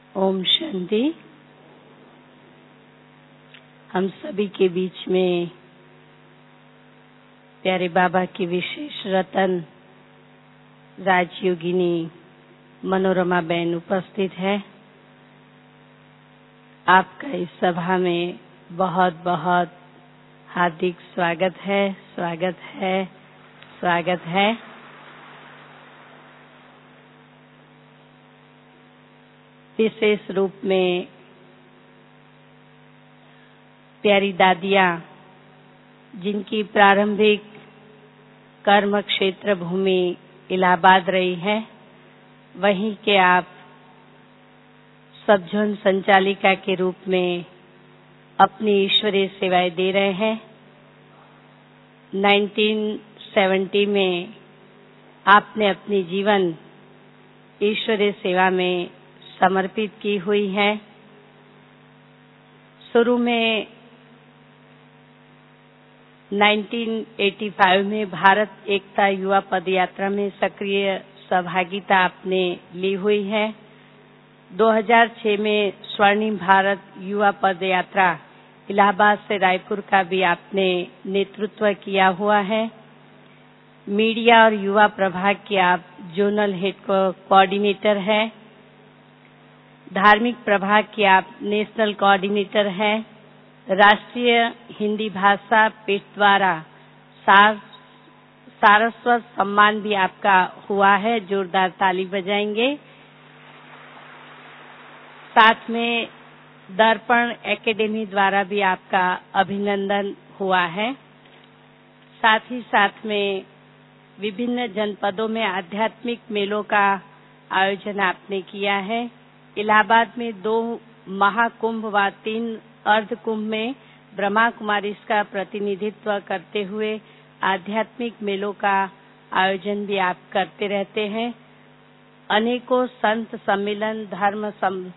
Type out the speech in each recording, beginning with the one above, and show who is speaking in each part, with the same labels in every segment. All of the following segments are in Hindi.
Speaker 1: ओम शांति। हम सभी के बीच में प्यारे बाबा की विशेष रतन राजयोगिनी मनोरमा बहन उपस्थित है। आपका इस सभा में बहुत बहुत हार्दिक स्वागत है, स्वागत है, स्वागत है। विशेष रूप में प्यारी दादियाँ, जिनकी प्रारंभिक कर्म क्षेत्र भूमि इलाहाबाद रही है, वहीं के आप सबझुन संचालिका के रूप में अपनी ईश्वरीय सेवाएं दे रहे हैं। 1970 में आपने अपनी जीवन ईश्वरीय सेवा में समर्पित की हुई है। शुरू में 1985 में भारत एकता युवा पदयात्रा में सक्रिय सहभागिता आपने ली हुई है। 2006 में स्वर्णिम भारत युवा पदयात्रा इलाहाबाद से रायपुर का भी आपने नेतृत्व किया हुआ है। मीडिया और युवा प्रभाग के आप जोनल हेड कोऑर्डिनेटर हैं। धार्मिक प्रभाग के आप नेशनल कोऑर्डिनेटर हैं। राष्ट्रीय हिंदी भाषा पीठ द्वारा सारस्वत सम्मान भी आपका हुआ है, जोरदार ताली बजाएंगे। साथ में दर्पण एकेडमी द्वारा भी आपका अभिनंदन हुआ है। साथ ही साथ में विभिन्न जनपदों में आध्यात्मिक मेलों का आयोजन आपने किया है। इलाहाबाद में 2 महाकुंभ व 3 अर्धकुंभ में ब्रह्मा कुमारी का प्रतिनिधित्व करते हुए आध्यात्मिक मेलों का आयोजन भी आप करते रहते हैं। अनेकों संत सम्मेलन, धर्म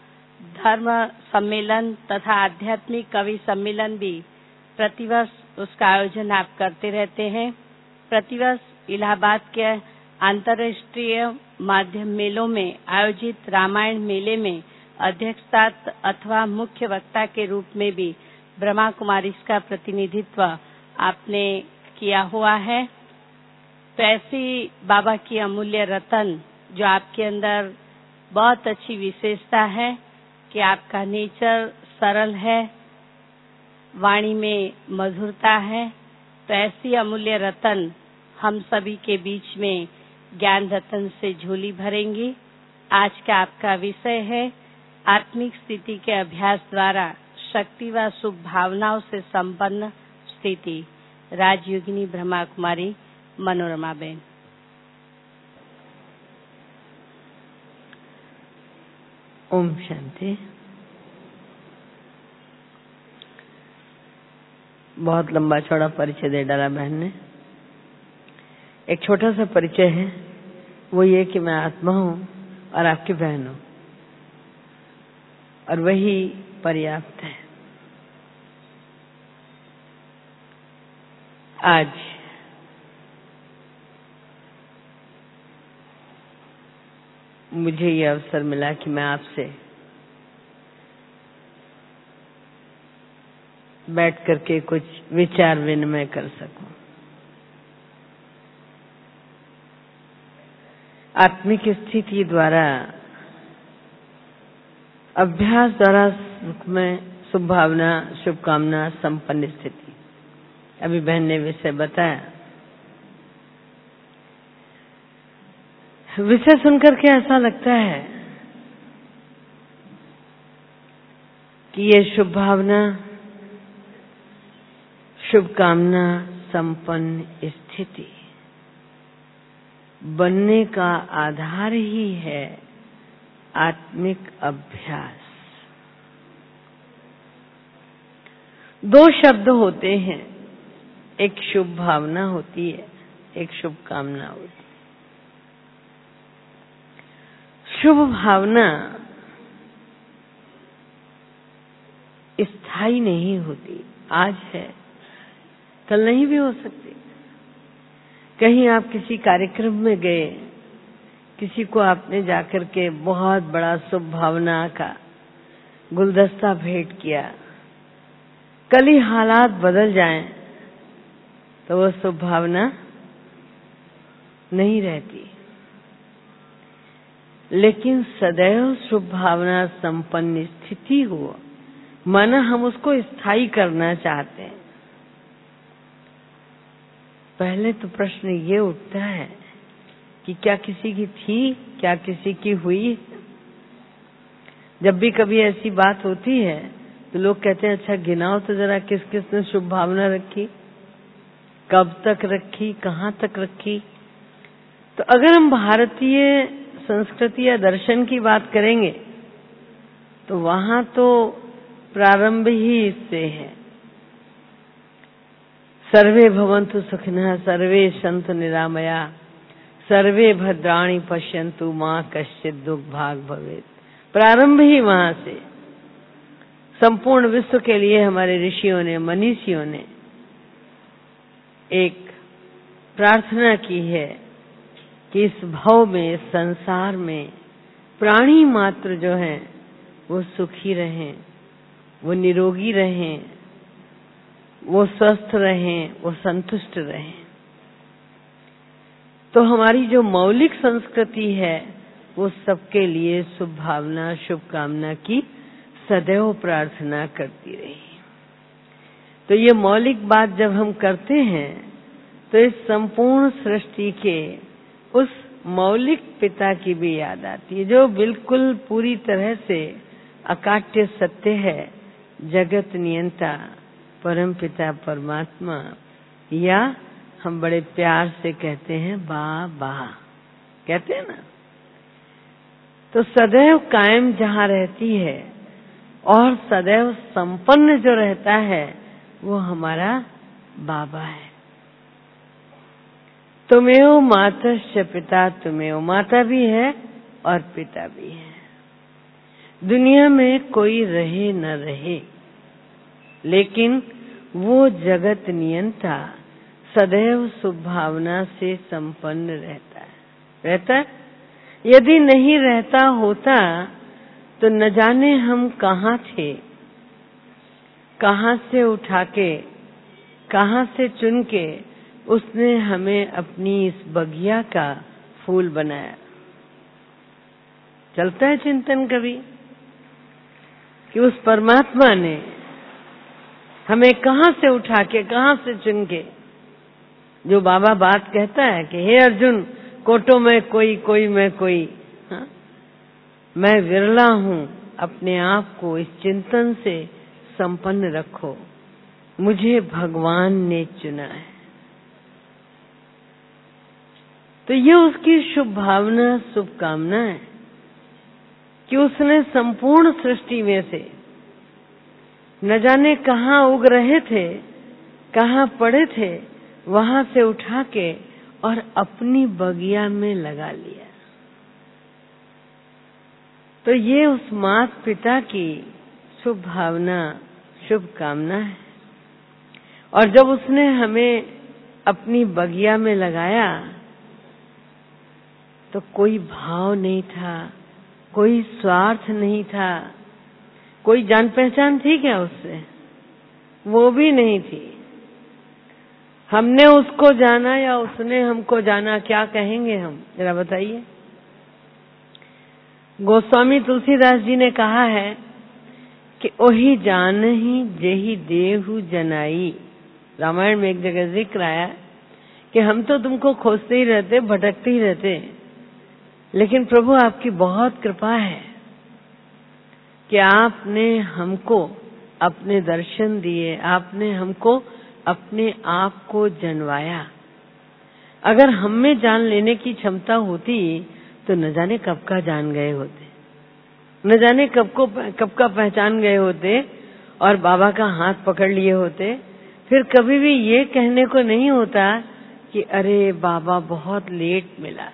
Speaker 1: सम्मेलन तथा आध्यात्मिक कवि सम्मेलन भी प्रतिवर्ष उसका आयोजन आप करते रहते हैं। प्रतिवर्ष इलाहाबाद के अंतर्राष्ट्रीय माध्यम मेलों में आयोजित रामायण मेले में अध्यक्षता अथवा मुख्य वक्ता के रूप में भी ब्रह्मा कुमारी का प्रतिनिधित्व आपने किया हुआ है। तो ऐसी बाबा की अमूल्य रतन जो आपके अंदर बहुत अच्छी विशेषता है कि आपका नेचर सरल है, वाणी में मधुरता है। तो ऐसी अमूल्य रतन हम सभी के बीच में ज्ञान रतन से झोली भरेंगी। आज का आपका विषय है आत्मिक स्थिति के अभ्यास द्वारा शक्ति व शुभ भावनाओं से संपन्न स्थिति। राजयोगिनी ब्रह्मा कुमारी मनोरमा बहन।
Speaker 2: ओम शांति। बहुत लंबा चौड़ा परिचय दे डाला बहन ने। एक छोटा सा परिचय है, वो ये कि मैं आत्मा हूँ और आपकी बहन हूँ, और वही पर्याप्त है। आज मुझे ये अवसर मिला कि मैं आपसे बैठ करके कुछ विचार विनिमय कर सकूं। आत्मिक स्थिति द्वारा, अभ्यास द्वारा सुख में शुभ भावना, शुभकामना, संपन्न स्थिति। अभी बहन ने विषय बताया। विषय सुनकर के ऐसा लगता है कि ये शुभ भावना, शुभकामना, संपन्न स्थिति बनने का आधार ही है आत्मिक अभ्यास। 2 शब्द होते हैं, एक शुभ भावना होती है, एक शुभ कामना होती है। शुभ भावना स्थायी नहीं होती, आज है कल नहीं भी हो सकती। कहीं आप किसी कार्यक्रम में गए, किसी को आपने जाकर के बहुत बड़ा शुभ भावना का गुलदस्ता भेंट किया, कल ही हालात बदल जाएं तो वो शुभ भावना नहीं रहती। लेकिन सदैव शुभ भावना संपन्न स्थिति हो, माना हम उसको स्थायी करना चाहते हैं। पहले तो प्रश्न ये उठता है कि क्या किसी की थी, क्या किसी की हुई? जब भी कभी ऐसी बात होती है तो लोग कहते हैं अच्छा गिनाओ तो जरा किस किस ने शुभ भावना रखी, कब तक रखी, कहाँ तक रखी। तो अगर हम भारतीय संस्कृति या दर्शन की बात करेंगे तो वहां तो प्रारंभ ही इससे है। सर्वे भवन्तु सुखिनः, सर्वे सन्तु निरामया, सर्वे भद्राणि पश्यन्तु मां कश्चित् दुख भाग भवेत्। प्रारंभ ही वहां से। संपूर्ण विश्व के लिए हमारे ऋषियों ने, मनीषियों ने एक प्रार्थना की है कि इस भव में, संसार में प्राणी मात्र जो हैं वो सुखी रहें, वो निरोगी रहें, वो स्वस्थ रहें, वो संतुष्ट रहें। तो हमारी जो मौलिक संस्कृति है वो सबके लिए शुभ भावना, शुभकामना की सदैव प्रार्थना करती रही। तो ये मौलिक बात जब हम करते हैं तो इस संपूर्ण सृष्टि के उस मौलिक पिता की भी याद आती है जो बिल्कुल पूरी तरह से अकाट्य सत्य है, जगत नियंता परम पिता परमात्मा, या हम बड़े प्यार से कहते हैं बाबा, कहते हैं ना। तो सदैव कायम जहां रहती है और सदैव संपन्न जो रहता है वो हमारा बाबा है। तुमेव मातश्च पिता, तुमेव माता भी है और पिता भी है। दुनिया में कोई रहे न रहे, लेकिन वो जगत नियंता सदैव शुभ भावना से संपन्न रहता है। यदि नहीं रहता होता तो न जाने हम कहाँ थे, कहाँ से उठा के, कहाँ से चुन के उसने हमें अपनी इस बगिया का फूल बनाया। चलता है चिंतन कभी कि उस परमात्मा ने हमें कहाँ से उठा के, कहाँ से चुन के, जो बाबा बात कहता है कि हे अर्जुन कोटो में कोई, कोई में कोई, हाँ? मैं विरला हूँ, अपने आप को इस चिंतन से संपन्न रखो, मुझे भगवान ने चुना है। तो ये उसकी शुभ भावना, शुभकामना है कि उसने संपूर्ण सृष्टि में से न जाने कहाँ उग रहे थे, कहाँ पड़े थे, वहां से उठा के और अपनी बगिया में लगा लिया। तो ये उस माता पिता की शुभ भावना, शुभ कामना है। और जब उसने हमें अपनी बगिया में लगाया तो कोई भाव नहीं था, कोई स्वार्थ नहीं था, कोई जान पहचान थी क्या उससे? वो भी नहीं थी। हमने उसको जाना या उसने हमको जाना, क्या कहेंगे हम, जरा बताइए। गोस्वामी तुलसीदास जी ने कहा है कि ओही जानहि जेहि देहु जनाई। रामायण में एक जगह जिक्र आया कि हम तो तुमको खोजते ही रहते, भटकते ही रहते, लेकिन प्रभु आपकी बहुत कृपा है कि आपने हमको अपने दर्शन दिए, आपने हमको अपने आप को जनवाया। अगर हम में जान लेने की क्षमता होती तो न जाने कब का जान गए होते, न जाने कब का पहचान गए होते और बाबा का हाथ पकड़ लिए होते। फिर कभी भी ये कहने को नहीं होता कि अरे बाबा बहुत लेट मिला,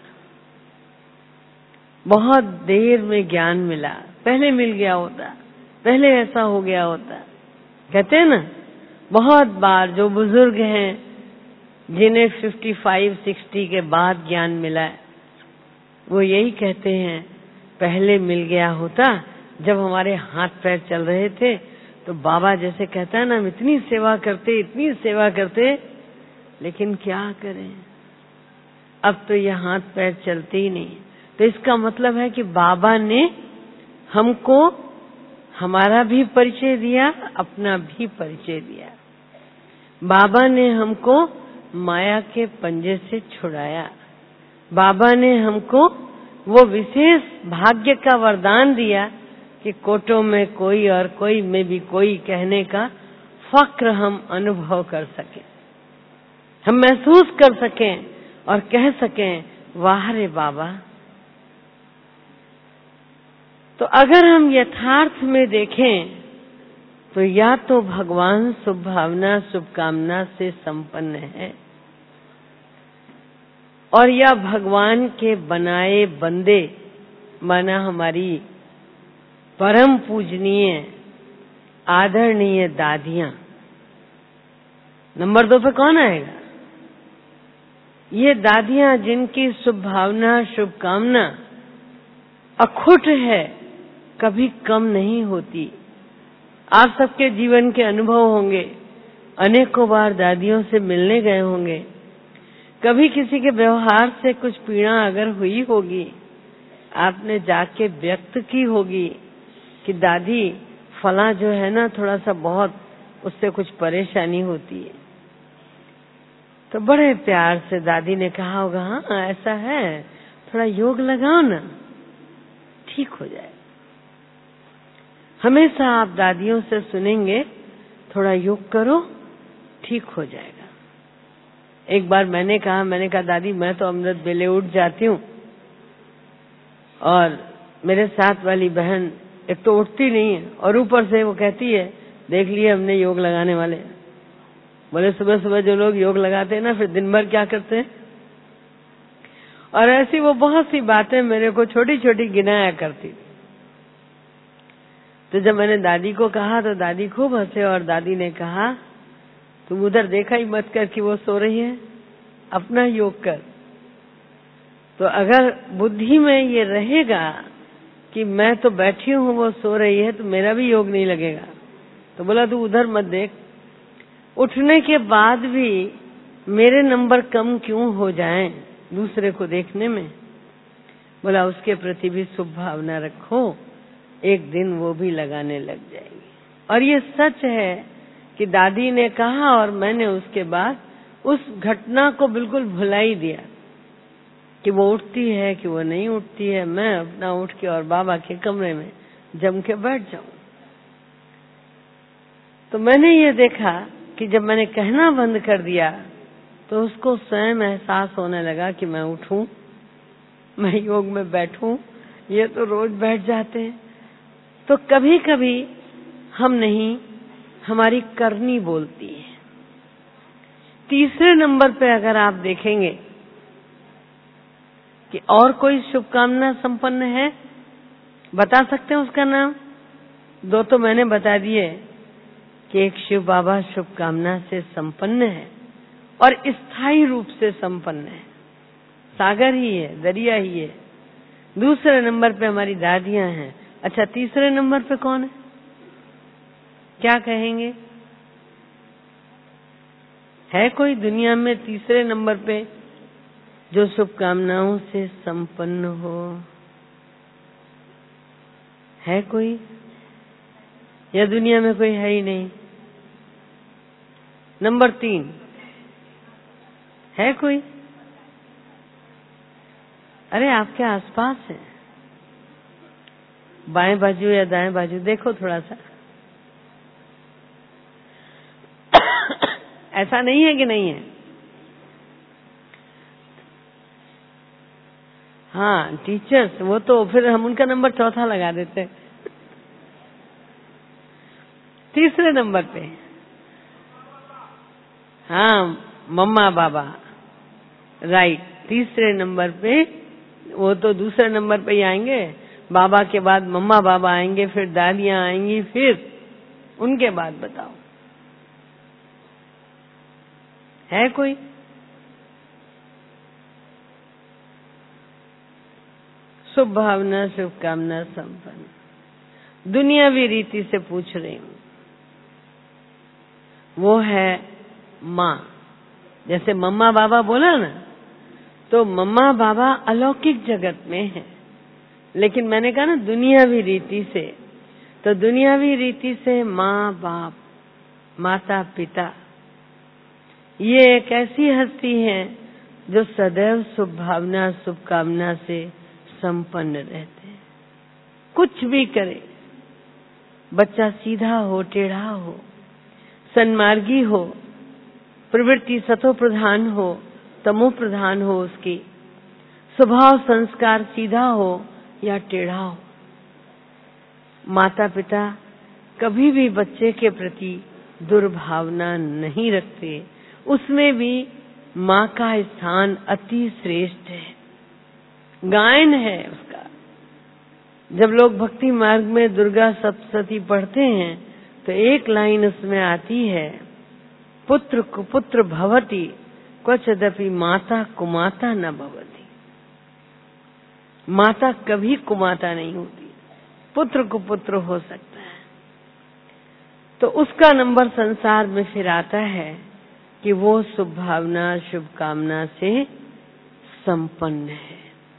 Speaker 2: बहुत देर में ज्ञान मिला, पहले मिल गया होता, पहले ऐसा हो गया होता। कहते हैं ना, बहुत बार जो बुजुर्ग हैं जिन्हें 55-60 के बाद ज्ञान मिला है, वो यही कहते हैं पहले मिल गया होता जब हमारे हाथ पैर चल रहे थे तो बाबा जैसे कहता है ना, हम इतनी सेवा करते, लेकिन क्या करें, अब तो ये हाथ पैर चलते ही नहीं। तो इसका मतलब है कि बाबा ने हमको हमारा भी परिचय दिया, अपना भी परिचय दिया। बाबा ने हमको माया के पंजे से छुड़ाया। बाबा ने हमको वो विशेष भाग्य का वरदान दिया कि कोटों में कोई और कोई में भी कोई कहने का फक्र हम अनुभव कर सकें, हम महसूस कर सकें और कह सकें, वाह रे बाबा। तो अगर हम यथार्थ में देखें तो या तो भगवान शुभ भावना शुभकामना से संपन्न है, और या भगवान के बनाए बंदे माना हमारी परम पूजनीय आदरणीय दादियां। नंबर 2 पे कौन आएगा? ये दादियां जिनकी शुभ भावना शुभकामना अखुट है, कभी कम नहीं होती। आप सबके जीवन के अनुभव होंगे, अनेकों बार दादियों से मिलने गए होंगे, कभी किसी के व्यवहार से कुछ पीड़ा अगर हुई होगी, आपने जाके व्यक्त की होगी कि दादी फला जो है ना, थोड़ा सा बहुत उससे कुछ परेशानी होती है, तो बड़े प्यार से दादी ने कहा होगा, हाँ ऐसा है, थोड़ा योग लगाओ ना, ठीक हो जाए। हमेशा आप दादियों से सुनेंगे, थोड़ा योग करो, ठीक हो जाएगा। एक बार मैंने कहा दादी मैं तो अमृत बेले उठ जाती हूँ, और मेरे साथ वाली बहन एक तो उठती नहीं है, और ऊपर से वो कहती है, देख लिए हमने योग लगाने वाले। बोले सुबह सुबह जो लोग योग लगाते हैं ना, फिर दिन भर क्या करते हैं। और ऐसी वो बहुत सी बातें मेरे को छोटी छोटी गिनाया करती। तो जब मैंने दादी को कहा तो दादी खूब हंसे, और दादी ने कहा, तुम उधर देखा ही मत कर कि वो सो रही है, अपना योग कर। तो अगर बुद्धि में ये रहेगा कि मैं तो बैठी हूँ, वो सो रही है, तो मेरा भी योग नहीं लगेगा। तो बोला तू उधर मत देख, उठने के बाद भी मेरे नंबर कम क्यों हो जाएं दूसरे को देखने में। बोला उसके प्रति भी शुभ भावना रखो, एक दिन वो भी लगाने लग जाएगी। और ये सच है कि दादी ने कहा, और मैंने उसके बाद उस घटना को बिल्कुल भुला ही दिया कि वो उठती है कि वो नहीं उठती है। मैं अपना उठ के और बाबा के कमरे में जम के बैठ जाऊं। तो मैंने ये देखा कि जब मैंने कहना बंद कर दिया तो उसको स्वयं एहसास होने लगा कि मैं उठूं, मैं योग में बैठूं। ये तो रोज बैठ जाते हैं। तो कभी कभी हम नहीं, हमारी करनी बोलती है। तीसरे नंबर पे अगर आप देखेंगे कि और कोई शुभकामना संपन्न है, बता सकते हैं उसका नाम? 2 तो मैंने बता दिए कि एक शिव बाबा शुभकामना से संपन्न है और स्थायी रूप से संपन्न है, सागर ही है, दरिया ही है। दूसरे नंबर पे हमारी दादियां हैं। अच्छा, तीसरे नंबर पे कौन है? क्या कहेंगे? है कोई दुनिया में तीसरे नंबर पे जो शुभकामनाओं से संपन्न हो? है कोई, या दुनिया में कोई है ही नहीं? नंबर 3 है कोई? अरे आपके आसपास है, बाएं बाजू या दाएं बाजू देखो थोड़ा सा। ऐसा नहीं है कि नहीं है। हाँ, टीचर्स, वो तो फिर हम उनका नंबर 4था लगा देते। तीसरे नंबर पे हाँ, मम्मा बाबा, राइट। तीसरे नंबर पे, वो तो दूसरे नंबर पे ही आएंगे। बाबा के बाद मम्मा बाबा आएंगे, फिर दादियां आएंगी, फिर उनके बाद बताओ है कोई? शुभ भावना शुभकामना संपन्न। दुनियावी रीति से पूछ रही हूँ, वो है माँ। जैसे मम्मा बाबा बोला ना, तो मम्मा बाबा अलौकिक जगत में है, लेकिन मैंने कहा ना दुनियावी रीति से, तो दुनियावी रीति से माँ बाप, माता पिता, ये एक ऐसी हस्ती है जो सदैव शुभ भावना शुभकामना से संपन्न रहते हैं। कुछ भी करे, बच्चा सीधा हो, टेढ़ा हो, सन्मार्गी हो, प्रवृत्ति सतो प्रधान हो, तमो प्रधान हो, उसकी स्वभाव संस्कार सीधा हो या टेढ़ा हो, माता पिता कभी भी बच्चे के प्रति दुर्भावना नहीं रखते। उसमें भी माँ का स्थान अति श्रेष्ठ है, गायन है उसका। जब लोग भक्ति मार्ग में दुर्गा सप्तशती पढ़ते हैं तो एक लाइन उसमें आती है, पुत्र कुपुत्र भवति क्वचिदपि माता कुमाता न भवति। माता कभी कुमाता नहीं होती, पुत्र कुपुत्र हो सकता है। तो उसका नंबर संसार में फिर आता है कि वो शुभ भावना शुभकामना से संपन्न है।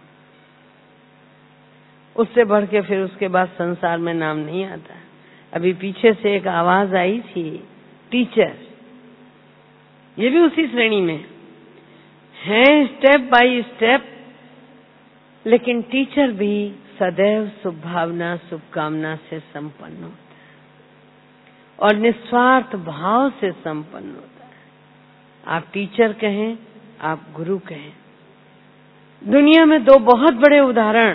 Speaker 2: उससे बढ़ के फिर उसके बाद संसार में नाम नहीं आता। अभी पीछे से एक आवाज आई थी, टीचर, ये भी उसी श्रेणी में है, स्टेप बाय स्टेप, लेकिन टीचर भी सदैव शुभ भावना शुभकामना से संपन्न होता है और निस्वार्थ भाव से संपन्न होता है। आप टीचर कहें, आप गुरु कहें। दुनिया में दो बहुत बड़े उदाहरण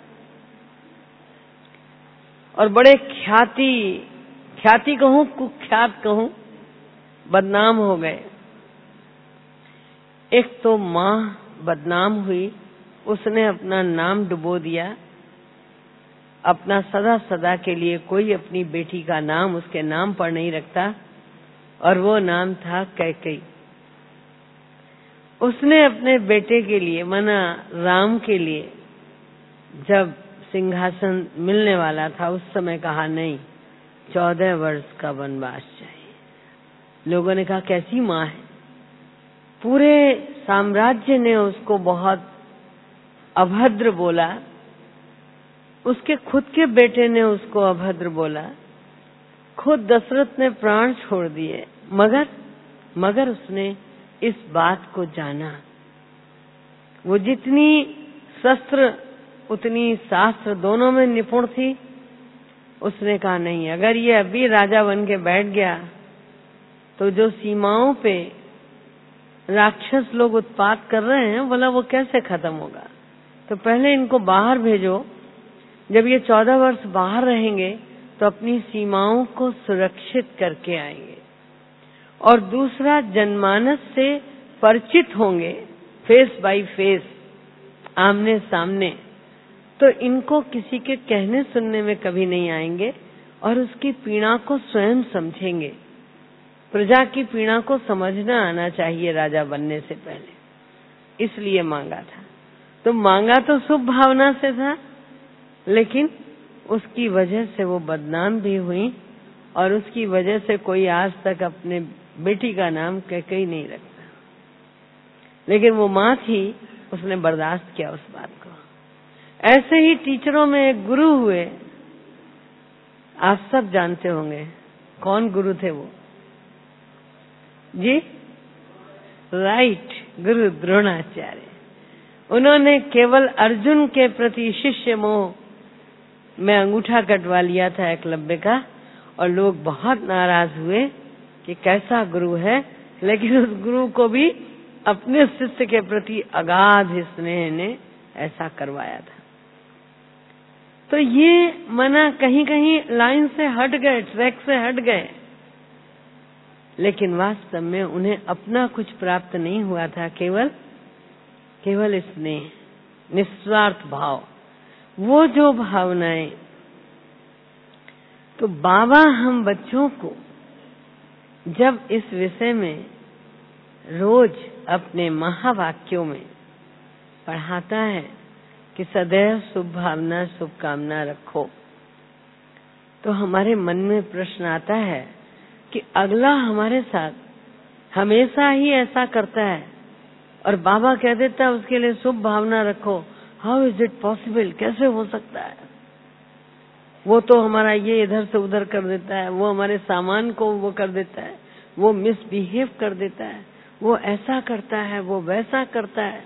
Speaker 2: और बड़े ख्याति कहूं, कुख्यात कहूं, बदनाम हो गए। एक तो माँ बदनाम हुई, उसने अपना नाम डुबो दिया, अपना सदा सदा के लिए कोई अपनी बेटी का नाम उसके नाम पर नहीं रखता, और वो नाम था कैकेयी। उसने अपने बेटे के लिए, माना राम के लिए, जब सिंहासन मिलने वाला था उस समय कहा नहीं, 14 वर्ष का वनवास चाहिए। लोगों ने कहा कैसी माँ है, पूरे साम्राज्य ने उसको बहुत अभद्र बोला, उसके खुद के बेटे ने उसको अभद्र बोला, खुद दशरथ ने प्राण छोड़ दिए, मगर उसने इस बात को जाना। वो जितनी शस्त्र उतनी शास्त्र दोनों में निपुण थी। उसने कहा नहीं, अगर ये अभी राजा बन के बैठ गया तो जो सीमाओं पे राक्षस लोग उत्पात कर रहे हैं, बोला वो कैसे खत्म होगा। तो पहले इनको बाहर भेजो, जब ये 14 वर्ष बाहर रहेंगे तो अपनी सीमाओं को सुरक्षित करके आएंगे, और दूसरा जनमानस से परिचित होंगे, फेस बाय फेस, आमने सामने, तो इनको किसी के कहने सुनने में कभी नहीं आएंगे और उसकी पीड़ा को स्वयं समझेंगे। प्रजा की पीड़ा को समझना आना चाहिए राजा बनने से पहले, इसलिए मांगा था। तो मांगा तो शुभ भावना से था, लेकिन उसकी वजह से वो बदनाम भी हुई, और उसकी वजह से कोई आज तक अपने बेटी का नाम कैकेयी नहीं रखता। लेकिन वो माँ थी, उसने बर्दाश्त किया उस बात को। ऐसे ही टीचरों में एक गुरु हुए, आप सब जानते होंगे कौन गुरु थे वो जी, राइट, गुरु द्रोणाचार्य। उन्होंने केवल अर्जुन के प्रति शिष्य मोह में अंगूठा कटवा लिया था एकलव्य का, और लोग बहुत नाराज हुए कि कैसा गुरु है, लेकिन उस गुरु को भी अपने शिष्य के प्रति अगाध स्नेह ने ऐसा करवाया था। तो ये मना कहीं कहीं लाइन से हट गए, ट्रैक से हट गए, लेकिन वास्तव में उन्हें अपना कुछ प्राप्त नहीं हुआ था, केवल स्नेह, निस्वार्थ भाव, वो जो भावनाएं। तो बाबा हम बच्चों को जब इस विषय में रोज अपने महावाक्यों में पढ़ाता है कि सदैव शुभ भावना शुभकामना रखो, तो हमारे मन में प्रश्न आता है कि अगला हमारे साथ हमेशा ही ऐसा करता है और बाबा कह देता है उसके लिए शुभ भावना रखो। हाउ इज इट पॉसिबल, कैसे हो सकता है? वो तो हमारा ये इधर से उधर कर देता है, वो हमारे सामान को वो कर देता है, वो मिसबिहेव कर देता है, वो ऐसा करता है, वो वैसा करता है।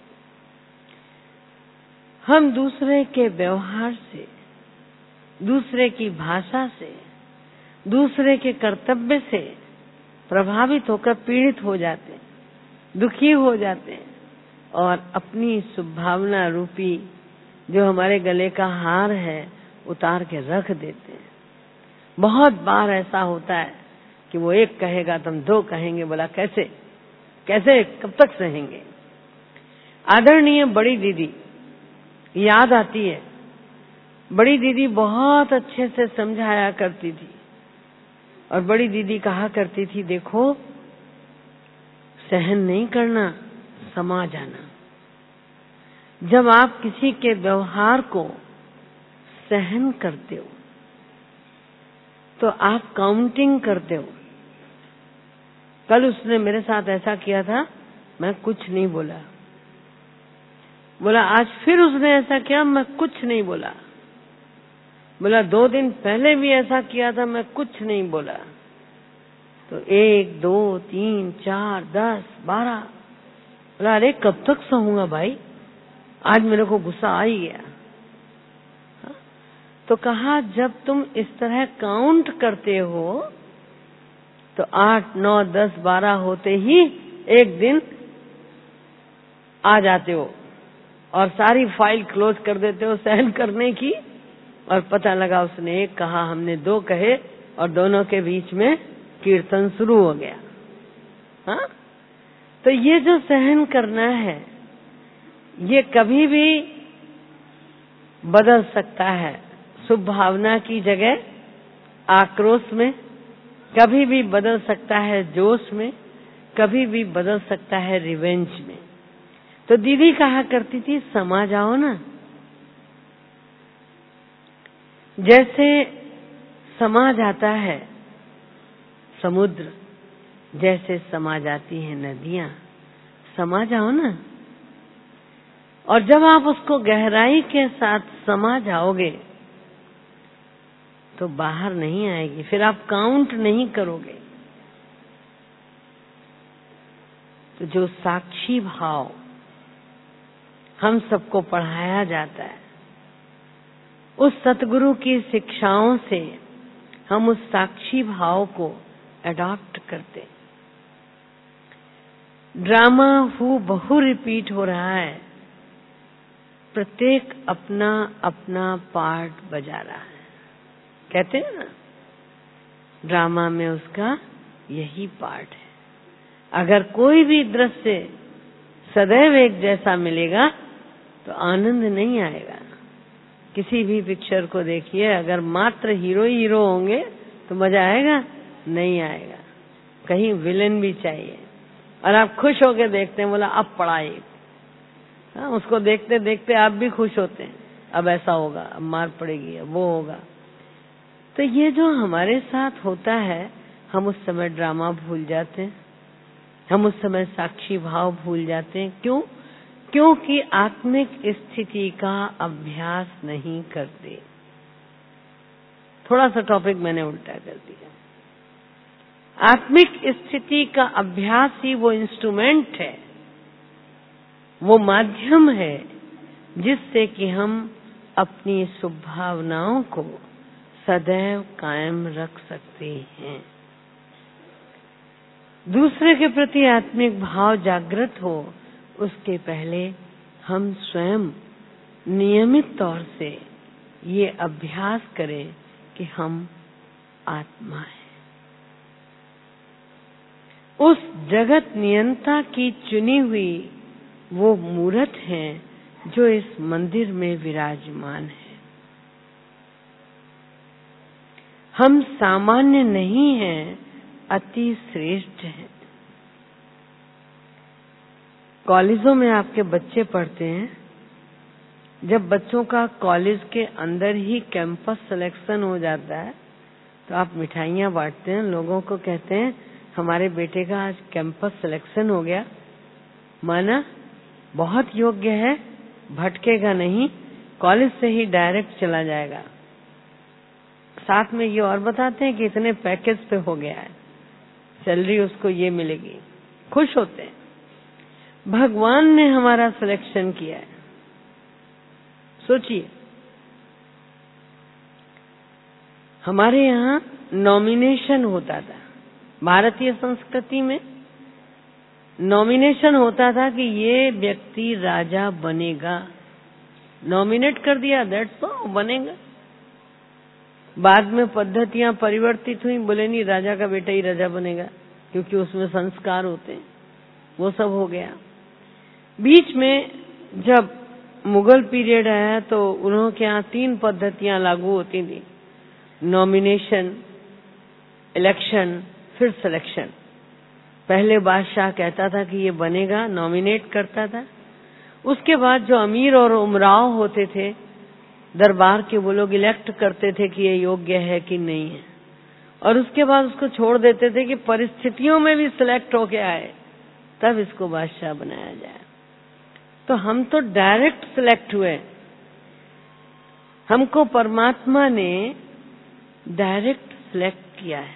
Speaker 2: हम दूसरे के व्यवहार से, दूसरे की भाषा से, दूसरे के कर्तव्य से प्रभावित होकर पीड़ित हो जाते हैं, दुखी हो जाते हैं और अपनी शुभभावना रूपी जो हमारे गले का हार है उतार के रख देते हैं। बहुत बार ऐसा होता है कि वो एक कहेगा तुम दो कहेंगे, बोला कैसे कैसे कब तक सहेंगे। आदरणीय बड़ी दीदी याद आती है, बड़ी दीदी बहुत अच्छे से समझाया करती थी और बड़ी दीदी कहा करती थी देखो सहन नहीं करना, समा जाना। जब आप किसी के व्यवहार को सहन करते हो तो आप काउंटिंग करते हो। कल उसने मेरे साथ ऐसा किया था, मैं कुछ नहीं बोला। बोला आज फिर उसने ऐसा किया, मैं कुछ नहीं बोला। बोला 2 दिन पहले भी ऐसा किया था, मैं कुछ नहीं बोला। तो 1 2 3 4 10 12। बोला अरे कब तक सहूंगा भाई, आज मेरे को गुस्सा आ ही गया। तो कहा जब तुम इस तरह काउंट करते हो तो 8 9 10 12 होते ही एक दिन आ जाते हो और सारी फाइल क्लोज कर देते हो सहन करने की। और पता लगा उसने 1 कहा, हमने 2 कहे और दोनों के बीच में कीर्तन शुरू हो गया। हाँ, तो ये जो सहन करना है ये कभी भी बदल सकता है। शुभ भावना की जगह आक्रोश में, कभी भी बदल सकता है जोश में, कभी भी बदल सकता है रिवेंज में। तो दीदी कहा करती थी समा जाओ ना। जैसे समा जाता है समुद्र, जैसे समा जाती है नदियां, समा जाओ ना। और जब आप उसको गहराई के साथ समा जाओगे तो बाहर नहीं आएगी, फिर आप काउंट नहीं करोगे। तो जो साक्षी भाव हम सबको पढ़ाया जाता है, उस सतगुरु की शिक्षाओं से हम उस साक्षी भाव को अडॉप्ट करते। ड्रामा बहु रिपीट हो रहा है, प्रत्येक अपना अपना पार्ट बजा रहा है। कहते हैं ना ड्रामा में उसका यही पार्ट है। अगर कोई भी दृश्य सदैव एक जैसा मिलेगा तो आनंद नहीं आएगा। किसी भी पिक्चर को देखिए, अगर मात्र हीरो हीरो होंगे तो मजा आएगा? नहीं आएगा। कहीं विलेन भी चाहिए। और आप खुश होकर देखते हैं, बोला अब पढ़ाई, हाँ, उसको देखते देखते आप भी खुश होते हैं, अब ऐसा होगा, अब मार पड़ेगी, अब वो होगा। तो ये जो हमारे साथ होता है, हम उस समय ड्रामा भूल जाते हैं, हम उस समय साक्षी भाव भूल जाते हैं। क्यों? क्योंकि आत्मिक स्थिति का अभ्यास नहीं करते। थोड़ा सा टॉपिक मैंने उल्टा कर दिया। आत्मिक स्थिति का अभ्यास ही वो इंस्ट्रूमेंट है, वो माध्यम है जिससे कि हम अपनी शुभ भावनाओं को सदैव कायम रख सकते हैं। दूसरे के प्रति आत्मिक भाव जागृत हो उसके पहले हम स्वयं नियमित तौर से ये अभ्यास करें कि हम आत्मा हैं। उस जगत नियंता की चुनी हुई वो मूर्त हैं जो इस मंदिर में विराजमान है। हम सामान्य नहीं हैं, अति श्रेष्ठ हैं। कॉलेजों में आपके बच्चे पढ़ते हैं जब बच्चों का कॉलेज के अंदर ही कैंपस सिलेक्शन हो जाता है तो आप मिठाइयाँ बांटते हैं, लोगों को कहते हैं हमारे बेटे का आज कैंपस सिलेक्शन हो गया, माना बहुत योग्य है, भटकेगा नहीं, कॉलेज से ही डायरेक्ट चला जाएगा। साथ में ये और बताते हैं कि इतने पैकेज पे हो गया है, सैलरी उसको ये मिलेगी, खुश होते हैं। भगवान ने हमारा सिलेक्शन किया है। सोचिए, हमारे यहाँ नॉमिनेशन होता था, भारतीय संस्कृति में नॉमिनेशन होता था कि ये व्यक्ति राजा बनेगा, नॉमिनेट कर दिया, दैट्स ऑल, बनेगा। बाद में पद्धतियां परिवर्तित हुई, बोले नहीं राजा का बेटा ही राजा बनेगा क्योंकि उसमें संस्कार होते हैं, वो सब हो गया। बीच में जब मुगल पीरियड आया तो उन्होंने यहाँ 3 पद्धतियां लागू होती थी, नॉमिनेशन, इलेक्शन, फिर सिलेक्शन। पहले बादशाह कहता था कि ये बनेगा, नॉमिनेट करता था। उसके बाद जो अमीर और उमराव होते थे दरबार के, वो लोग इलेक्ट करते थे कि ये योग्य है कि नहीं है, और उसके बाद उसको छोड़ देते थे कि परिस्थितियों में भी सिलेक्ट होके आए तब इसको बादशाह बनाया जाए। तो हम तो डायरेक्ट सिलेक्ट हुए, हमको परमात्मा ने डायरेक्ट सिलेक्ट किया है,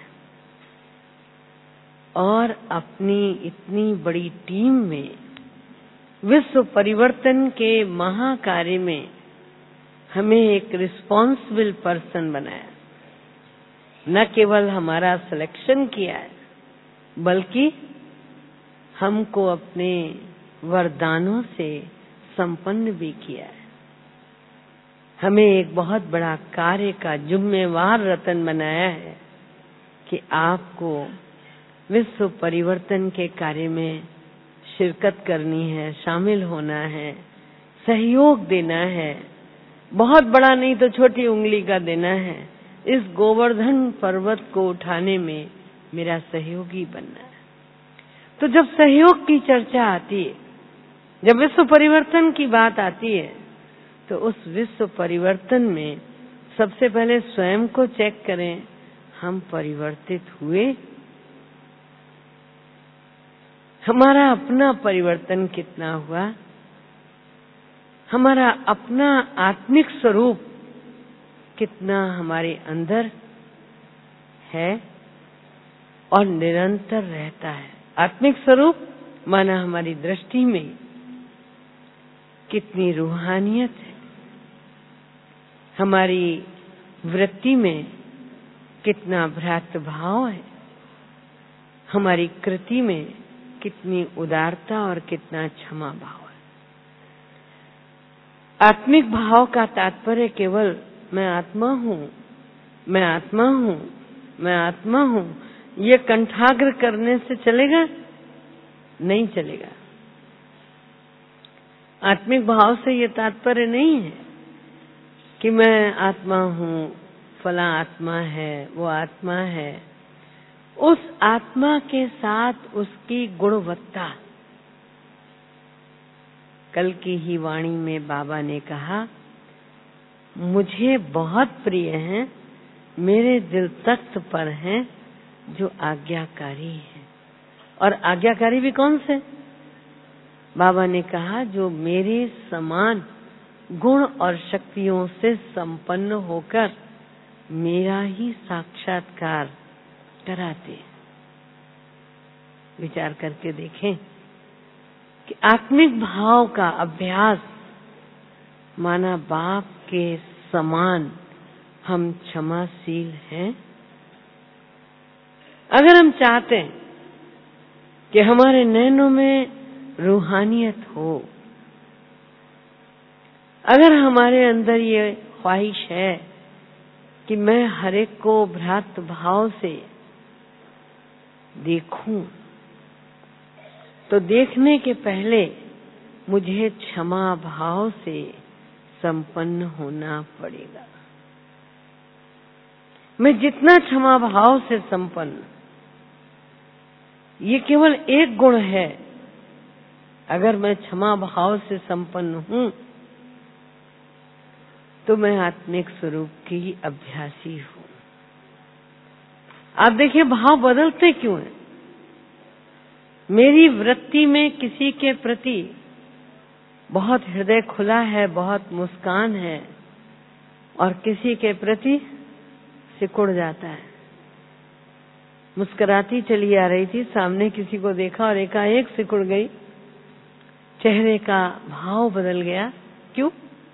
Speaker 2: और अपनी इतनी बड़ी टीम में विश्व परिवर्तन के महाकार्य में हमें एक रिस्पॉन्सिबल पर्सन बनाया। न केवल हमारा सिलेक्शन किया है, बल्कि हमको अपने वरदानों से संपन्न भी किया है। हमें एक बहुत बड़ा कार्य का जिम्मेवार रतन बनाया है कि आपको विश्व परिवर्तन के कार्य में शिरकत करनी है, शामिल होना है, सहयोग देना है। बहुत बड़ा नहीं तो छोटी उंगली का देना है। इस गोवर्धन पर्वत को उठाने में मेरा सहयोगी बनना है। तो जब सहयोग की चर्चा आती है, जब विश्व परिवर्तन की बात आती है, तो उस विश्व परिवर्तन में सबसे पहले स्वयं को चेक करें, हम परिवर्तित हुए? हमारा अपना परिवर्तन कितना हुआ? हमारा अपना आत्मिक स्वरूप कितना हमारे अंदर है और निरंतर रहता है? आत्मिक स्वरूप माना हमारी दृष्टि में कितनी रूहानियत है, हमारी वृत्ति में कितना भ्रातृभाव है, हमारी कृति में कितनी उदारता और कितना क्षमा भाव है। आत्मिक भाव का तात्पर्य केवल मैं आत्मा हूँ, मैं आत्मा हूँ, मैं आत्मा हूँ, ये कंठाग्र करने से चलेगा? नहीं चलेगा। आत्मिक भाव से ये तात्पर्य नहीं है कि मैं आत्मा हूँ, फला आत्मा है, वो आत्मा है। उस आत्मा के साथ उसकी गुणवत्ता। कल की ही वाणी में बाबा ने कहा, मुझे बहुत प्रिय हैं, मेरे दिल तख्त पर हैं जो आज्ञाकारी हैं। और आज्ञाकारी भी कौन से? बाबा ने कहा, जो मेरे समान गुण और शक्तियों से संपन्न होकर मेरा ही साक्षात्कार कराते। विचार करके देखें कि आत्मिक भाव का अभ्यास माना बाप के समान हम क्षमाशील हैं। अगर हम चाहते हैं कि हमारे नैनों में रूहानियत हो, अगर हमारे अंदर ये ख्वाहिश है कि मैं हर एक को भ्रातृ भाव से देखूं, तो देखने के पहले मुझे क्षमा भाव से संपन्न होना पड़ेगा। मैं जितना क्षमा भाव से संपन्न, ये केवल एक गुण है। अगर मैं क्षमा भाव से संपन्न हूं तो मैं आत्मिक स्वरूप की अभ्यासी हूँ। आप देखिए भाव बदलते क्यों हैं। मेरी वृत्ति में किसी के प्रति बहुत हृदय खुला है, बहुत मुस्कान है, और किसी के प्रति सिकुड़ जाता है। मुस्कुराती चली आ रही थी, सामने किसी को देखा और एकाएक सिकुड़ गई, चेहरे का भाव बदल गया। क्यों?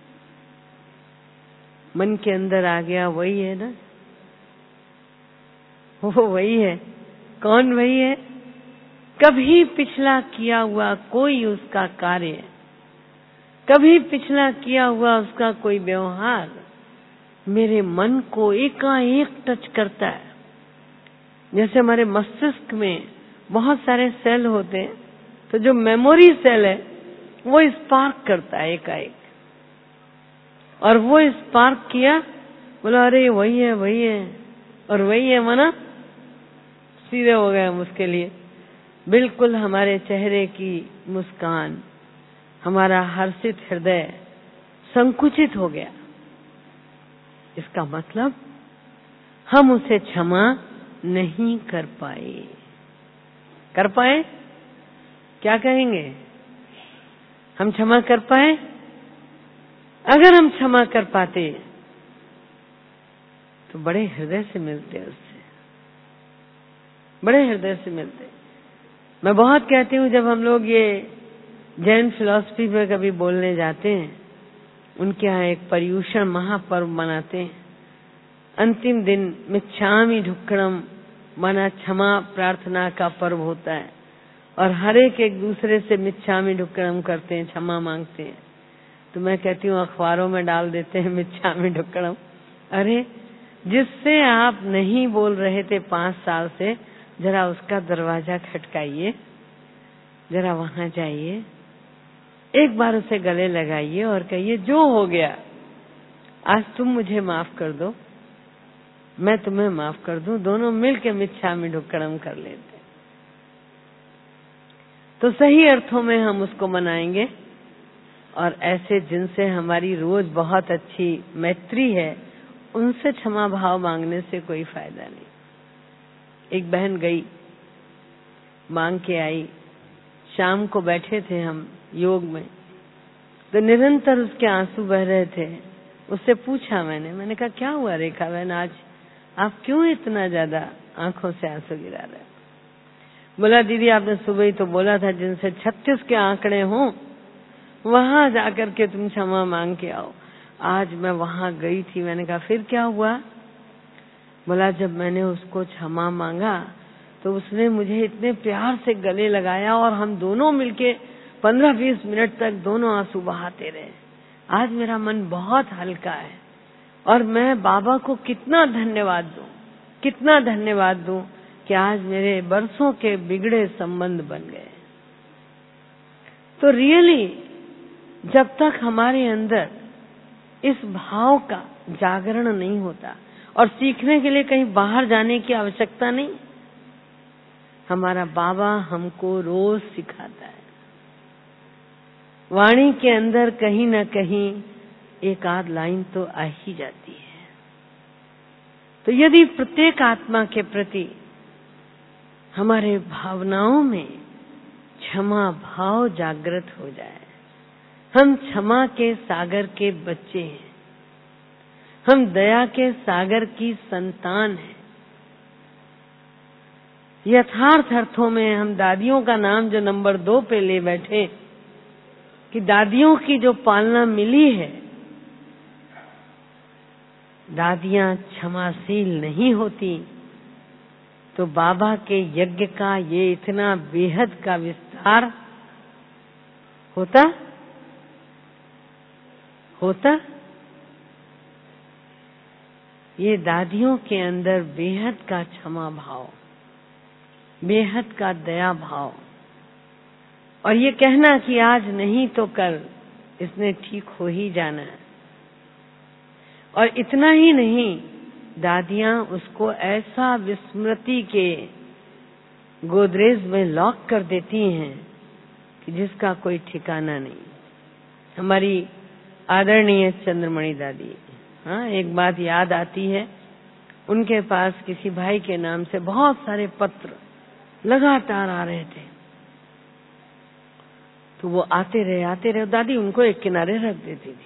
Speaker 2: मन के अंदर आ गया वही है ना, वो वही है। कौन वही है? कभी पिछला किया हुआ कोई उसका कार्य, कभी पिछला किया हुआ उसका कोई व्यवहार मेरे मन को एकाएक टच करता है। जैसे हमारे मस्तिष्क में बहुत सारे सेल होते हैं, तो जो मेमोरी सेल है वो स्पार्क करता है एकाएक, और वो स्पार्क किया, बोला अरे वही है वही है, और वही है मना सीधे हो गए हम उसके लिए। बिल्कुल हमारे चेहरे की मुस्कान, हमारा हर्षित हृदय संकुचित हो गया। इसका मतलब हम उसे क्षमा नहीं कर पाए। कर पाए? क्या कहेंगे? हम क्षमा कर पाए? अगर हम क्षमा कर पाते तो बड़े हृदय से मिलते उससे, बड़े हृदय से मिलते। मैं बहुत कहती हूँ, जब हम लोग ये जैन फिलॉसफी में कभी बोलने जाते हैं, उनके यहाँ एक पर्युषण महापर्व मनाते हैं। अंतिम दिन मिच्छामि दुक्कड़म माना क्षमा प्रार्थना का पर्व होता है, और हर एक दूसरे से मिच्छामि दुक्कड़म करते हैं, क्षमा मांगते हैं। तो मैं कहती हूँ अखबारों में डाल देते हैं मिच्छामि दुक्कड़म। अरे जिससे आप नहीं बोल रहे थे 5 साल से, जरा उसका दरवाजा खटकाइए, जरा वहां जाइए, एक बार उसे गले लगाइए और कहिए जो हो गया आज तुम मुझे माफ कर दो, मैं तुम्हें माफ कर दूं, दोनों मिलके मिच्छामि दुक्कड़म कर लेते। तो सही अर्थों में हम उसको मनाएंगे। और ऐसे जिनसे हमारी रोज बहुत अच्छी मैत्री है, उनसे क्षमा भाव मांगने से कोई फायदा नहीं। एक बहन गई, मांग के आई, शाम को बैठे थे हम योग में, तो निरंतर उसके आंसू बह रहे थे। उससे पूछा मैंने कहा क्या हुआ रेखा बहन, आज आप क्यों इतना ज्यादा आंखों से आंसू गिरा रहे हो? बोला दीदी आपने सुबह ही तो बोला था जिनसे 36 के आंकड़े हों वहां जाकर के तुम क्षमा मांग के आओ। आज मैं वहां गई थी। मैंने कहा फिर क्या हुआ? बोला जब मैंने उसको क्षमा मांगा तो उसने मुझे इतने प्यार से गले लगाया, और हम दोनों मिलके 15-20 मिनट तक दोनों आंसू बहाते रहे। आज मेरा मन बहुत हल्का है, और मैं बाबा को कितना धन्यवाद दूं, कितना धन्यवाद दूं कि आज मेरे बरसों के बिगड़े संबंध बन गए। तो रियली जब तक हमारे अंदर इस भाव का जागरण नहीं होता, और सीखने के लिए कहीं बाहर जाने की आवश्यकता नहीं, हमारा बाबा हमको रोज सिखाता है। वाणी के अंदर कहीं न कहीं एक आध लाइन तो आ ही जाती है। तो यदि प्रत्येक आत्मा के प्रति हमारे भावनाओं में क्षमा भाव जागृत हो जाए, हम क्षमा के सागर के बच्चे हैं, हम दया के सागर की संतान हैं। यथार्थ अर्थों में हम दादियों का नाम जो नंबर 2 पे ले बैठे कि दादियों की जो पालना मिली है, दादियां क्षमाशील नहीं होती तो बाबा के यज्ञ का ये इतना बेहद का विस्तार होता। ये दादियों के अंदर बेहद का क्षमा भाव, बेहद का दया भाव, और ये कहना कि आज नहीं तो कल इसने ठीक हो ही जाना है। और इतना ही नहीं, दादियां उसको ऐसा विस्मृति के गोदरेज में लॉक कर देती हैं कि जिसका कोई ठिकाना नहीं। हमारी आदरणीय चंद्रमणि दादी, हाँ, एक बात याद आती है, उनके पास किसी भाई के नाम से बहुत सारे पत्र लगातार आ रहे थे। तो वो आते रहे, दादी उनको एक किनारे रख देती थी।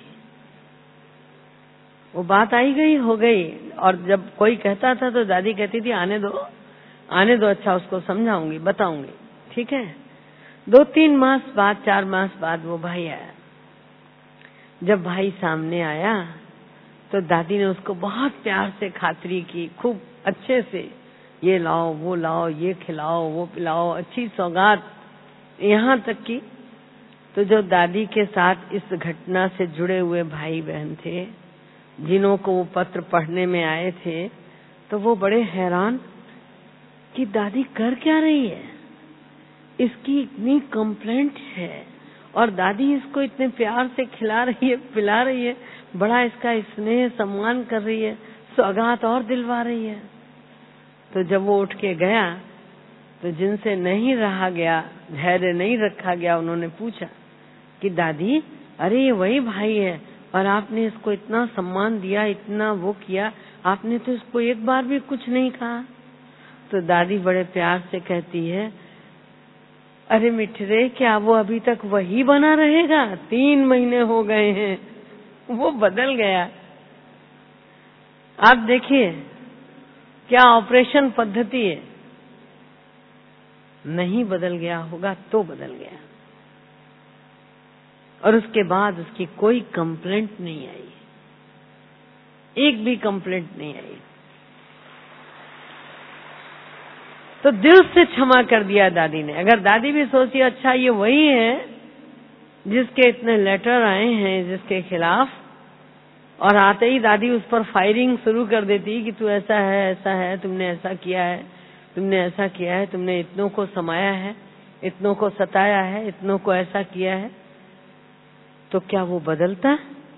Speaker 2: वो बात आई गई हो गई, और जब कोई कहता था तो दादी कहती थी आने दो, अच्छा उसको समझाऊंगी, बताऊंगी, ठीक है। 2-3 मास बाद, 4 मास बाद वो भाई आया। जब भाई सामने आया तो दादी ने उसको बहुत प्यार से खातिरी की, खूब अच्छे से, ये लाओ, वो लाओ, ये खिलाओ, वो पिलाओ, अच्छी सौगात, यहाँ तक की। तो जो दादी के साथ इस घटना से जुड़े हुए भाई बहन थे, जिन्हों को वो पत्र पढ़ने में आए थे, तो वो बड़े हैरान कि दादी कर क्या रही है, इसकी इतनी कंप्लेंट है और दादी इसको इतने प्यार से खिला रही है, पिला रही है, बड़ा इसका स्नेह सम्मान कर रही है, सौगात और दिलवा रही है। तो जब वो उठ के गया तो जिनसे नहीं रहा गया, धैर्य नहीं रखा गया, उन्होंने पूछा कि दादी, अरे ये वही भाई है और आपने इसको इतना सम्मान दिया, इतना वो किया, आपने तो इसको एक बार भी कुछ नहीं कहा। तो दादी बड़े प्यार से कहती है, अरे मिठरे, क्या वो अभी तक वही बना रहेगा? 3 महीने हो गए हैं, वो बदल गया। आप देखिए क्या ऑपरेशन पद्धति है। नहीं बदल गया होगा तो बदल गया, और उसके बाद उसकी कोई कंप्लेंट नहीं आई, एक भी कंप्लेंट नहीं आई। तो दिल से क्षमा कर दिया दादी ने। अगर दादी भी सोची अच्छा ये वही है जिसके इतने लेटर आए हैं जिसके खिलाफ, और आते ही दादी उस पर फायरिंग शुरू कर देती कि तू ऐसा है, तुमने ऐसा किया है, तुमने ऐसा किया है, तुमने इतनों को समाया है, इतनों को सताया है, इतनों को ऐसा किया है, तो क्या वो बदलता?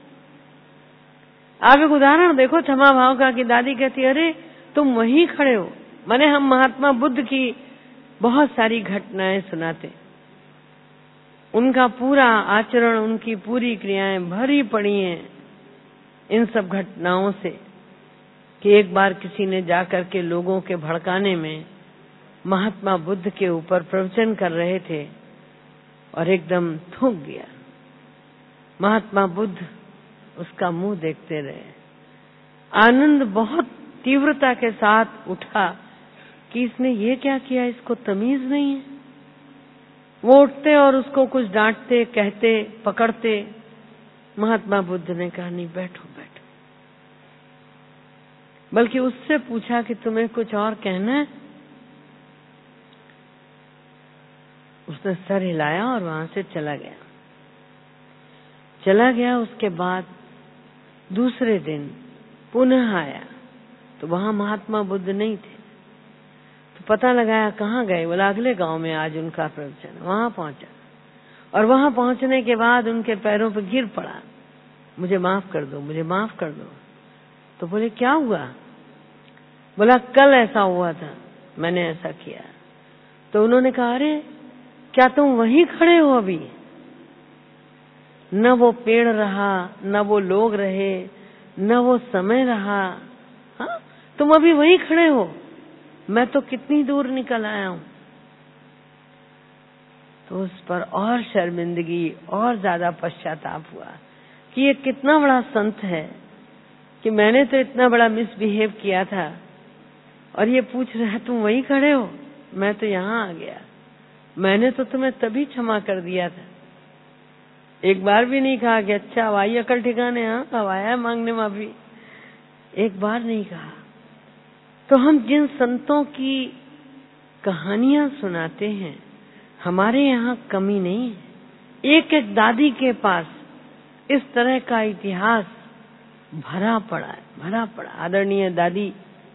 Speaker 2: आप एक उदाहरण देखो क्षमा भाव का कि दादी कहती अरे तुम वहीं खड़े हो। माने हम महात्मा बुद्ध की बहुत सारी घटनाएं सुनाते, उनका पूरा आचरण, उनकी पूरी क्रियाएं भरी पड़ी हैं इन सब घटनाओं से, कि एक बार किसी ने जाकर के लोगों के भड़काने में महात्मा बुद्ध के ऊपर प्रवचन कर रहे थे और एकदम थूक दिया। महात्मा बुद्ध उसका मुंह देखते रहे। आनंद बहुत तीव्रता के साथ उठा कि इसने ये क्या किया, इसको तमीज नहीं है। वो उठते और उसको कुछ डांटते, कहते, पकड़ते। महात्मा बुद्ध ने कहा नहीं, बैठो बैठो, बल्कि उससे पूछा कि तुम्हें कुछ और कहना है? उसने सर हिलाया और वहां से चला गया। उसके बाद दूसरे दिन पुनः आया तो वहां महात्मा बुद्ध नहीं थे। तो पता लगाया कहाँ गए, बोला अगले गांव में आज उनका प्रवचन। वहां पहुंचा और वहां पहुंचने के बाद उनके पैरों पर गिर पड़ा, मुझे माफ कर दो, मुझे माफ कर दो। तो बोले क्या हुआ? बोला कल ऐसा हुआ था, मैंने ऐसा किया। तो उन्होंने कहा अरे क्या तुम वहीं खड़े हो अभी? न वो पेड़ रहा, न वो लोग रहे, न वो समय रहा, हाँ तुम अभी वहीं खड़े हो, मैं तो कितनी दूर निकल आया हूं। तो उस पर और शर्मिंदगी और ज्यादा पश्चाताप हुआ कि ये कितना बड़ा संत है कि मैंने तो इतना बड़ा मिसबिहेव किया था और ये पूछ रहा है तुम वहीं खड़े हो, मैं तो यहाँ आ गया, मैंने तो तुम्हें तभी क्षमा कर दिया था। एक बार भी नहीं कहा कि अच्छा अब आई अकल ठिकाने, हाँ अब आया मांगने माफी, एक बार नहीं कहा। तो हम जिन संतों की कहानियां सुनाते हैं, हमारे यहाँ कमी नहीं है। एक एक दादी के पास इस तरह का इतिहास भरा पड़ा। आदरणीय दादी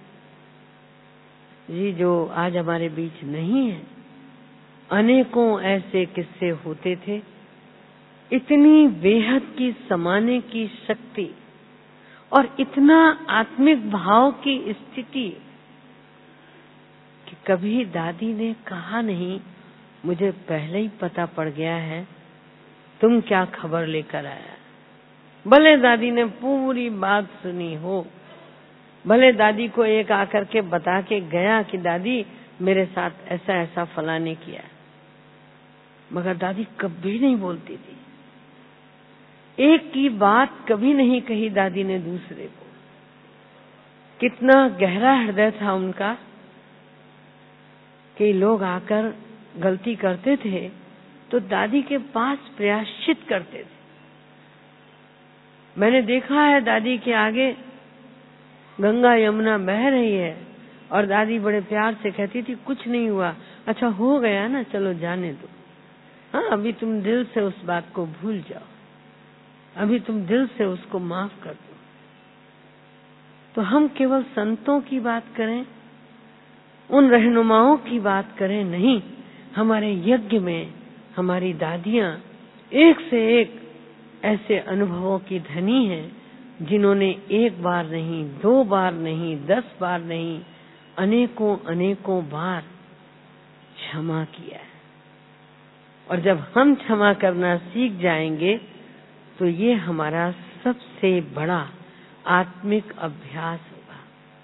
Speaker 2: जी जो आज हमारे बीच नहीं है, अनेकों ऐसे किस्से होते थे। इतनी बेहद की समाने की शक्ति और इतना आत्मिक भाव की स्थिति कि कभी दादी ने कहा नहीं मुझे पहले ही पता पड़ गया है, तुम क्या खबर लेकर आया। भले दादी ने पूरी बात सुनी हो, भले दादी को एक आकर के बता के गया कि दादी मेरे साथ ऐसा ऐसा फलाने किया, मगर दादी कभी नहीं बोलती थी। एक की बात कभी नहीं कही दादी ने दूसरे को। कितना गहरा हृदय था उनका कि लोग आकर गलती करते थे तो दादी के पास प्रायश्चित करते थे। मैंने देखा है दादी के आगे गंगा यमुना बह रही है और दादी बड़े प्यार से कहती थी कुछ नहीं हुआ, अच्छा हो गया ना, चलो जाने दो, हाँ अभी तुम दिल से उस बात को भूल जाओ, अभी तुम दिल से उसको माफ कर दो। तो हम केवल संतों की बात करें, उन रहनुमाओं की बात करें, नहीं, हमारे यज्ञ में हमारी दादियां एक से एक ऐसे अनुभवों की धनी हैं जिन्होंने एक बार नहीं, 2 बार नहीं, 10 बार नहीं, अनेकों अनेकों बार क्षमा किया है। और जब हम क्षमा करना सीख जाएंगे तो ये हमारा सबसे बड़ा आत्मिक अभ्यास होगा।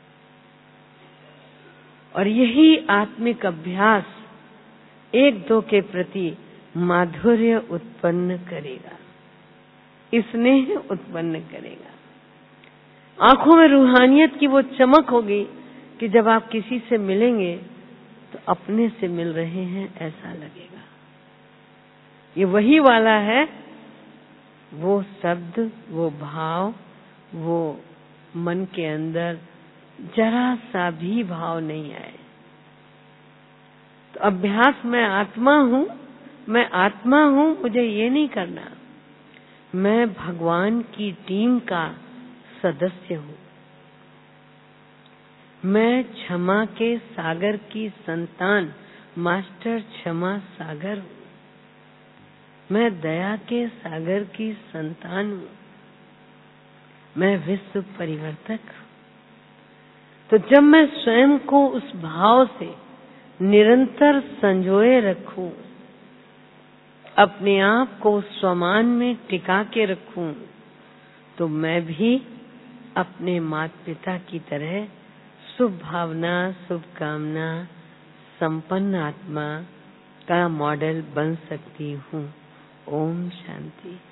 Speaker 2: और यही आत्मिक अभ्यास एक दो के प्रति माधुर्य उत्पन्न करेगा, स्नेह उत्पन्न करेगा। आंखों में रूहानियत की वो चमक होगी कि जब आप किसी से मिलेंगे तो अपने से मिल रहे हैं ऐसा लगेगा। ये वही वाला है, वो शब्द, वो भाव, वो मन के अंदर जरा सा भी भाव नहीं आए। तो अभ्यास, मैं आत्मा हूँ, मैं आत्मा हूँ, मुझे ये नहीं करना, मैं भगवान की टीम का सदस्य हूँ, मैं क्षमा के सागर की संतान, मास्टर क्षमा सागर हूँ, मैं दया के सागर की संतान हूँ, मैं विश्व परिवर्तक हूँ। तो जब मैं स्वयं को उस भाव से निरंतर संजोए रखूं, अपने आप को स्वमान में टिका के रखूं, तो मैं भी अपने माता पिता की तरह शुभ भावना, शुभकामना, संपन्न आत्मा का मॉडल बन सकती हूँ। ओम शांति।